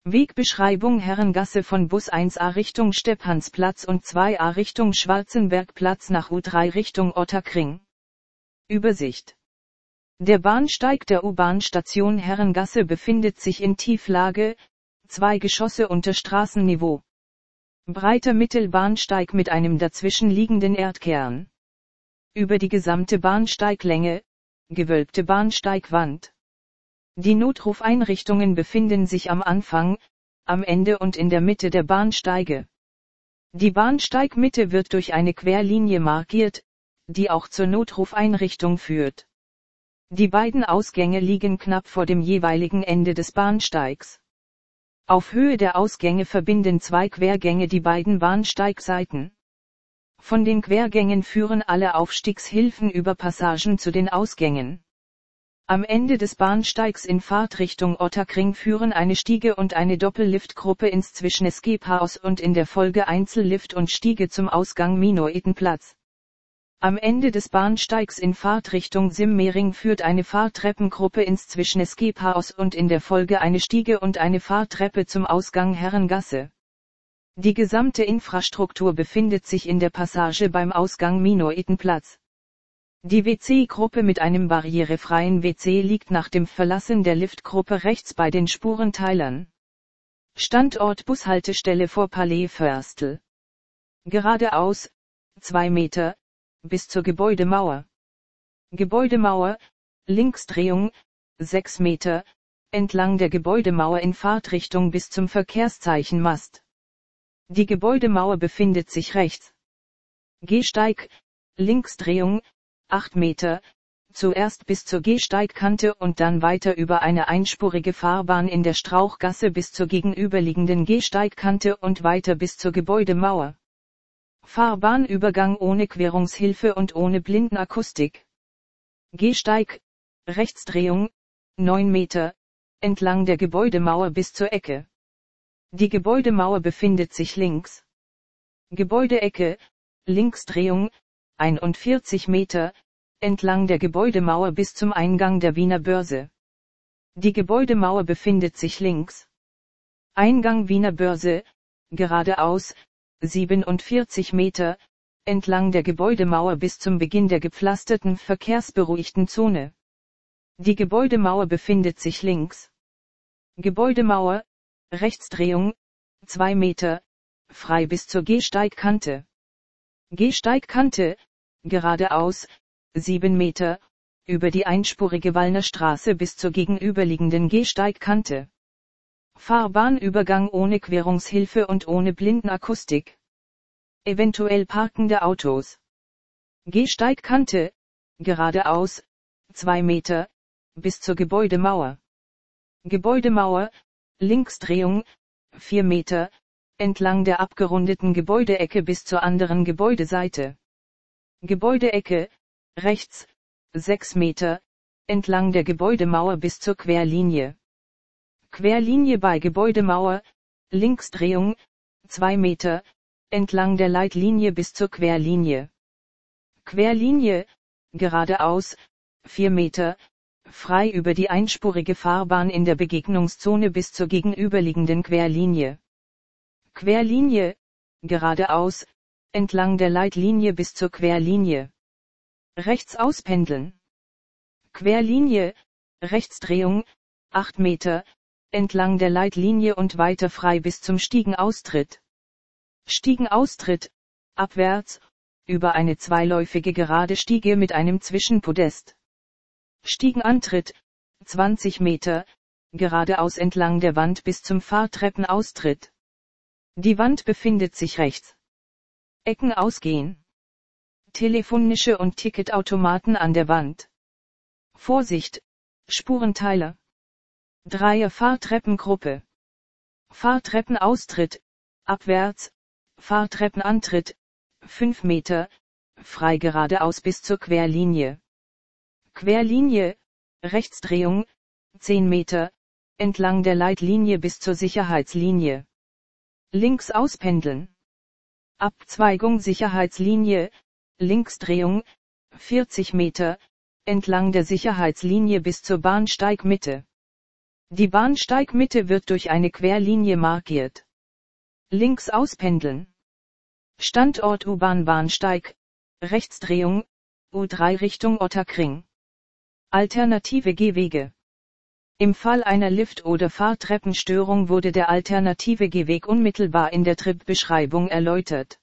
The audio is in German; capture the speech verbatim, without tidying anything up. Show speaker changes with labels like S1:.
S1: Wegbeschreibung: Herrengasse von Bus eins a Richtung Stephansplatz und zwei a Richtung Schwarzenbergplatz nach U drei Richtung Ottakring. Übersicht: Der Bahnsteig der U-Bahn-Station Herrengasse befindet sich in Tieflage, zwei Geschosse unter Straßenniveau. Breiter Mittelbahnsteig mit einem dazwischen liegenden Erdkern. Über die gesamte Bahnsteiglänge, gewölbte Bahnsteigwand. Die Notrufeinrichtungen befinden sich am Anfang, am Ende und in der Mitte der Bahnsteige. Die Bahnsteigmitte wird durch eine Querlinie markiert, die auch zur Notrufeinrichtung führt. Die beiden Ausgänge liegen knapp vor dem jeweiligen Ende des Bahnsteigs. Auf Höhe der Ausgänge verbinden zwei Quergänge die beiden Bahnsteigseiten. Von den Quergängen führen alle Aufstiegshilfen über Passagen zu den Ausgängen. Am Ende des Bahnsteigs in Fahrtrichtung Ottakring führen eine Stiege und eine Doppelliftgruppe ins Zwischen-Escape-Haus und in der Folge Einzellift und Stiege zum Ausgang Minoetenplatz. Am Ende des Bahnsteigs in Fahrtrichtung Simmering führt eine Fahrtreppengruppe ins Zwischen-Escape-Haus und in der Folge eine Stiege und eine Fahrtreppe zum Ausgang Herrengasse. Die gesamte Infrastruktur befindet sich in der Passage beim Ausgang Minoetenplatz. Die W C-Gruppe mit einem barrierefreien W C liegt nach dem Verlassen der Liftgruppe rechts bei den Spurenteilern. Standort Bushaltestelle vor Palais Förstel. Geradeaus, zwei Meter, bis zur Gebäudemauer. Gebäudemauer, Linksdrehung, sechs Meter, entlang der Gebäudemauer in Fahrtrichtung bis zum Verkehrszeichenmast. Die Gebäudemauer befindet sich rechts. Gehsteig, Linksdrehung, acht Meter, zuerst bis zur Gehsteigkante und dann weiter über eine einspurige Fahrbahn in der Strauchgasse bis zur gegenüberliegenden Gehsteigkante und weiter bis zur Gebäudemauer. Fahrbahnübergang ohne Querungshilfe und ohne Blindenakustik. Gehsteig, Rechtsdrehung, neun Meter, entlang der Gebäudemauer bis zur Ecke. Die Gebäudemauer befindet sich links. Gebäudeecke, Linksdrehung, einundvierzig Meter, entlang der Gebäudemauer bis zum Eingang der Wiener Börse. Die Gebäudemauer befindet sich links. Eingang Wiener Börse, geradeaus, siebenundvierzig Meter, entlang der Gebäudemauer bis zum Beginn der gepflasterten verkehrsberuhigten Zone. Die Gebäudemauer befindet sich links. Gebäudemauer, Rechtsdrehung, zwei Meter, frei bis zur Gehsteigkante. Gehsteigkante, geradeaus, sieben Meter, über die einspurige Wallner Straße bis zur gegenüberliegenden Gehsteigkante. Fahrbahnübergang ohne Querungshilfe und ohne Blindenakustik. Eventuell parkende Autos. Gehsteigkante, geradeaus, zwei Meter, bis zur Gebäudemauer. Gebäudemauer, Linksdrehung, vier Meter, entlang der abgerundeten Gebäudeecke bis zur anderen Gebäudeseite. Gebäudeecke, rechts, sechs Meter, entlang der Gebäudemauer bis zur Querlinie. Querlinie bei Gebäudemauer, Linksdrehung, zwei Meter, entlang der Leitlinie bis zur Querlinie. Querlinie, geradeaus, vier Meter, frei über die einspurige Fahrbahn in der Begegnungszone bis zur gegenüberliegenden Querlinie. Querlinie, geradeaus, entlang der Leitlinie bis zur Querlinie. Rechts auspendeln. Querlinie, Rechtsdrehung, acht Meter, entlang der Leitlinie und weiter frei bis zum Stiegenaustritt. Stiegenaustritt, abwärts, über eine zweiläufige gerade Stiege mit einem Zwischenpodest. Stiegenantritt, zwanzig Meter, geradeaus entlang der Wand bis zum Fahrtreppenaustritt. Die Wand befindet sich rechts. Ecken ausgehen. Telefonische und Ticketautomaten an der Wand. Vorsicht, Spurenteiler. Dreier Fahrtreppengruppe. Fahrtreppenaustritt, abwärts, Fahrtreppenantritt, fünf Meter, frei geradeaus bis zur Querlinie. Querlinie, Rechtsdrehung, zehn Meter, entlang der Leitlinie bis zur Sicherheitslinie. Links auspendeln. Abzweigung Sicherheitslinie, Linksdrehung, vierzig Meter, entlang der Sicherheitslinie bis zur Bahnsteigmitte. Die Bahnsteigmitte wird durch eine Querlinie markiert. Links auspendeln. Standort U-Bahn-Bahnsteig, Rechtsdrehung, U drei Richtung Ottakring. Alternative Gehwege. Im Fall einer Lift- oder Fahrtreppenstörung wurde der alternative Gehweg unmittelbar in der Tripbeschreibung erläutert.